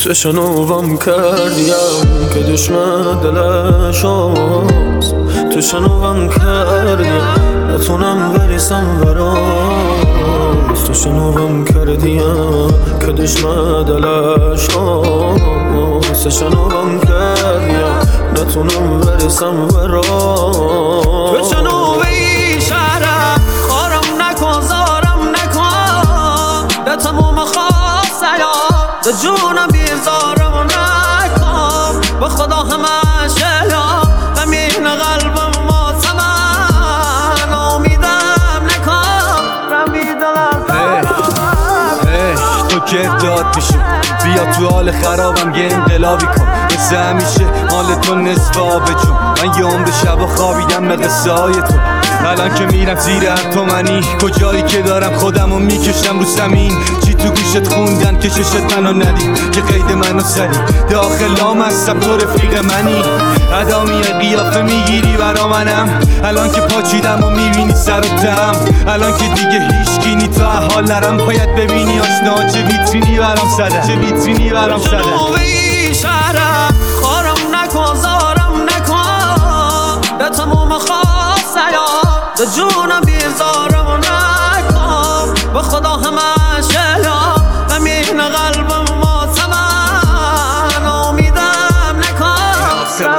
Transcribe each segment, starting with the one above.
تو شنوام کردیم که دشمن دلش آست. تو شنوام کردیم نتونم بریسم براست. تو شنوام کردیم که دشمن دلش آست. تو شنوام کردیم نتونم بریسم براست. تو شنوی شهرم خارم نکن زارم نکن به تموم خواسته یا به جونم بیزارم نکن به خدا همش یا غمین قلبم ماتمن امیدم نکن رمی دلم تو که داد میشم بیا تو حال خرابم یه انقلابی کن مثل همیشه حال تو نصف آبه جون من یه عمر شب و خوابیدم به قصه های تو الان که میرم زیر هر تومنی کجایی که دارم خودم و میکشم رو زمین چی تو گوشت خوندن که ششت منو ندید که قید منو زدی داخل لام هستم تو رفیق منی ادامی قیافه میگیری برا منم الان که پاچیدم و میبینی سر و تم الان که دیگه هیچگینی تو حال نرم باید ببینی آشنا چه ویترینی برام زدن چه ویترینی برام زدن شهرم خارم نکن زارم نکن به تموم خواسته یا به جونم بیزارم نکن به خدا همش یا غمین قلبم ماتمن امیدم نکن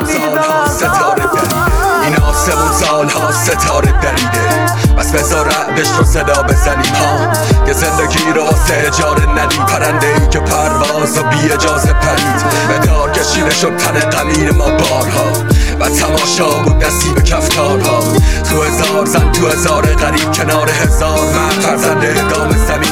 این آسمون سالها ستاره دریده بس بذار رعدش رو صدا بزنیم ها که زندگی رو واسه اجاره ندی پرنده ای که پرواز و بی اجازه پرید به دار کشیده شد تن قلیل ما بارها و تماشا بود نصیب کفتارها تو هزار زن تو هزار غریب کنار هزار مرد فرزند ادام زمین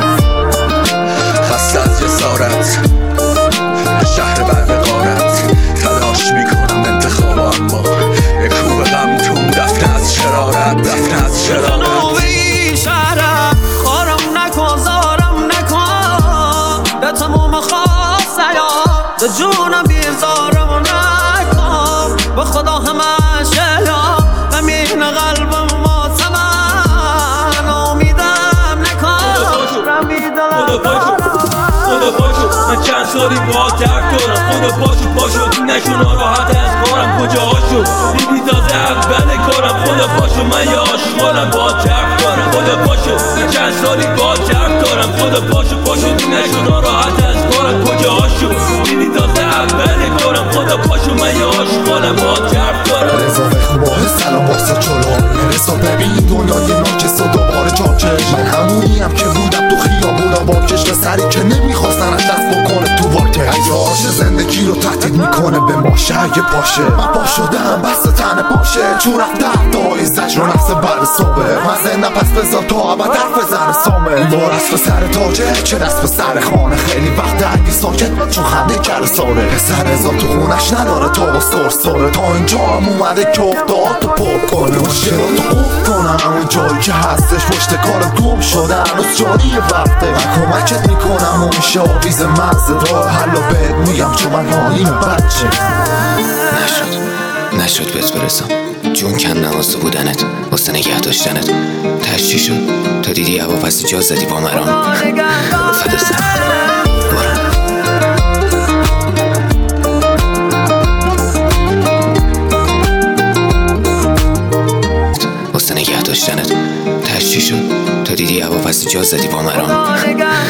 خسته از جسارت شهر برق غارت تلاش میکنم انتخاب اما یک کوب غم تو دفنه از شرارت دفنه از شرارت شهرم خارم نکن زارم نکن به تموم خواسته یا به جونم بیزارم نکن به خدا همش یا غمین قلبم ماتمن امیدم نکن رمی دلم خدا پاشو من چند سالی با درد دارم خدا پاشو نشون راحت از کارم کجاشو دیدی تازه اول کارم خدا پاشو من یه آشغالم با درد دارم خدا پاشو من چند سالی با درد دارم خدا پاشو نشون راحت از کارم کجاشو دیدی تازه اول کارم خدا پاشو من یه آشغالم با درد دارم رضا خوبه سلام واسه چلو رسا ببین دنیای ناکس و دوباره چاکش من همونیم که بودم تو خیابونا با کشت سری که نمیخواستنش دست بکنه تو واکش ایاش زندگی رو تهدید میکنه به ماشه اگه پاشه من پا شدم بسته تن پاشه چون رفتم دایی زجر و نفس بعد صبح من زنده پس بذار تو عبد حرف زن سامه بار از به سر تاجه چه دست به سر خانه خیلی وقت درگی ساکت چون خنده کر ساره پسر رضا تو خونش نداره تا با سرساره تا اینجا هم اومده که افتاد تو پر کنه مشکلات تو خوب کنم همون جایی که هستش پشت کار گم شده هنوز جاری وقته من کمکت میکنم و میشه آویز مغز راه حلو بهت میگم چون من حالیم بچه نشد بهت برسم جون کم نواسته بودنت واسه نگه داشتنت تشتی شد تا دیدی هوا پس جا زدی با مرام فدا سر واسه نگه داشتنت تشتی شد تا دیدی هوا پس جا زدی با مرام